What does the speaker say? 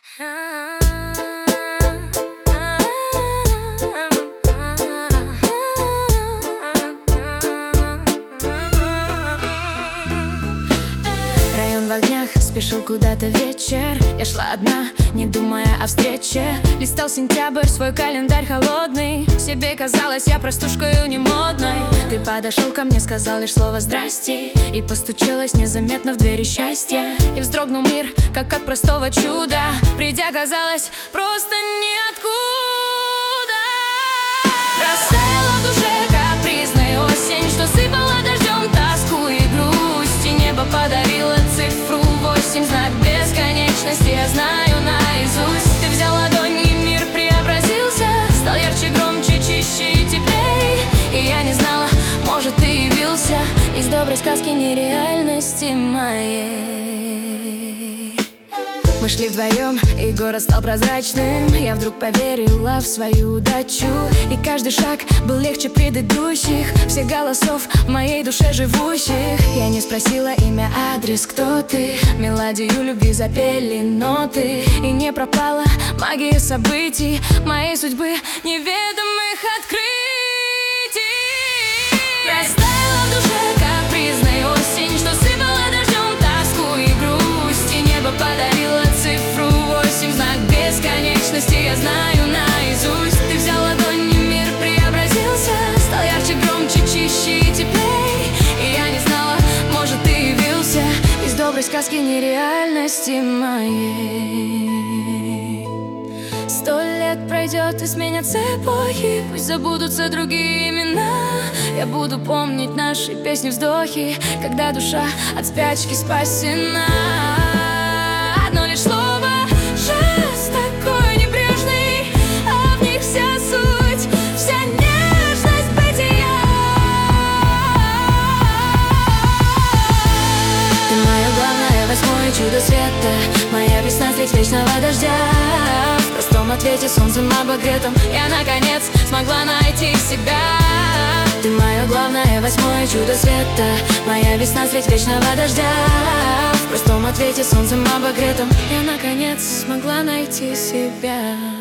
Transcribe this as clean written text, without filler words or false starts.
Район в огнях, спешил куда-то вечер. Я шла одна, не думая о встрече. Листал сентябрь, свой календарь холодный. Себе казалось, я простушкою не модной. Ты подошел ко мне, сказал лишь слово «здрасте», и постучалась незаметно в двери счастья. И вздрогнул мир, как от простого чуда. Придя, казалось, просто ниоткуда. Растаяла в душе капризная осень, что сыпала дождем тоску и грусть. И небо подарило цифру 8, знак бесконечности я знаю наизусть. Ты взял ладонь, и мир преобразился, стал ярче, громче, чище и теплей. И я не знала, может, ты явился из доброй сказки нереальности моей. Мы шли вдвоем, и город стал прозрачным. Я вдруг поверила в свою удачу, и каждый шаг был легче предыдущих. Всех голосов в моей душе живущих. Я не спросила имя, адрес, кто ты. Мелодию любви запели ноты, и не пропала магия событий моей судьбы, неведомых открытий. Растаяла в душе капризная осень, что сыпала дождем тоску и грусть. И небо подарило цифру 8, знак бесконечности я знаю наизусть. Ты взял ладонь, и мир преобразился, стал ярче, громче, чище и теплей. И я не знала, может, ты явился из доброй сказки нереальности моей. 100 лет пройдет и сменятся эпохи, пусть забудутся другие имена. Я буду помнить наши песни, вздохи, когда душа от спячки спасена. Одно лишь слово, жест такой небрежный, а в них вся суть, вся нежность бытия. Ты мое главное, восьмое чудо света, моя весна средь вечного дождя. В простом ответе солнцем обогретым я наконец смогла найти себя. Ты мое главное, восьмое чудо света, моя весна средь вечного дождя. В простом ответе солнцем обогретым я наконец смогла найти себя.